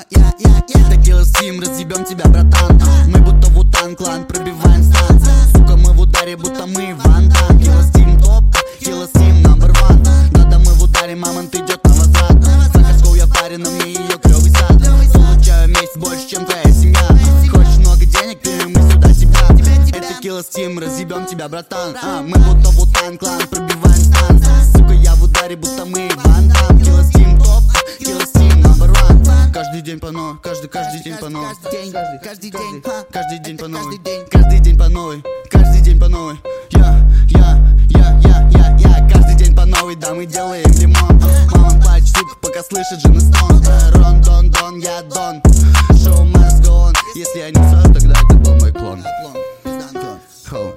Это Killa Steam, разъебем тебя, братан. Мы будто Вутан клан, пробиваем станции. Сука, мы в ударе, будто мы Ван Дам. Killa Steam топ, Killa Steam number one. Да-да, мы в ударе, мамонт идет на возврат. Сахарского я парень, на мне ее клёвый сад. Получаю месяц больше, чем твоя семья. Хочешь много денег, ты мы сюда себя. Это Killa Steam, разъебем тебя, братан. Мы будто Вутан клан, пробиваем станции. Сука, я в ударе, будто мы Ван Дам. Killa Steam топ, Killa Steam number one. Каждый день по новой, каждый день по новой. Каждый день по новой, каждый день по новой, каждый день по новой. Я, каждый день по новой, да, мы делаем лимон. Мама плачет, сука, пока слышит жены стон. Рон, дон, я дон. Шоу must go on. Если я не сам, тогда это был мой клон. Хоу,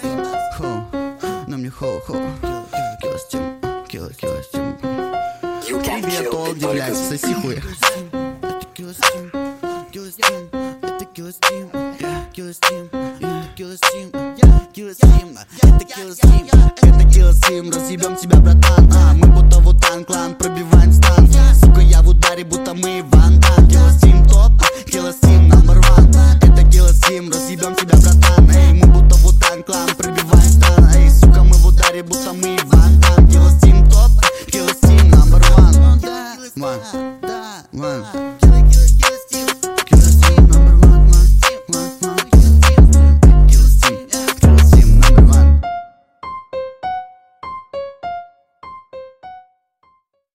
на мне хоу. Killa Steam, Killa Steam. Привет, то удивляйся, соси хуя. Killa Steam, Killa Steam, это Killa Steam, Killa Steam, это Killa Steam, Killa Steam, это Killa Steam, это Killa Steam, разъебем тебя, братан. Мы будто Вутан клан, пробиваем станции. Сука, я в ударе, будто мы Ван Дам. Killa Steam топ, Killa Steam number one. Это Killa Steam, разъебем тебя, братан. Эй, мы будто Вутан клан, пробиваем станции. Эй, сука, мы в ударе, будто мы Ван Дам. Killa Steam топ, Killa Steam number one. Man.